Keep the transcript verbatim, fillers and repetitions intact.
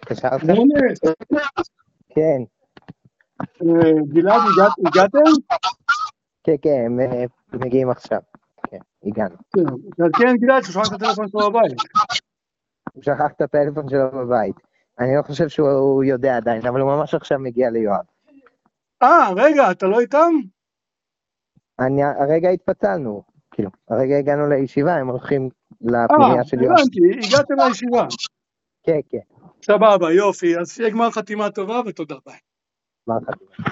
התקשרתם? מונס, כן, אה, גלעד, הגעת- הגעתם? כן, כן, הם אה, מגיעים עכשיו. כן, הגענו. כן, כן, גלעד, ששמעת את הטלפון שלו בבית. הוא שכח את הטלפון שלו בבית. אני לא חושב שהוא יודע עדיין, אבל הוא ממש עכשיו מגיע ליואב. אה, רגע, אתה לא איתם? אני, הרגע התפצלנו, כאילו, הרגע הגענו לישיבה, הם הולכים אה, לפנימיה של יואב. הבנתי, הגעתם לישיבה. כן, כן, סבבה, יופי, אז שיהיה גמר חתימה טובה ותודה, ביי. מה חתימה?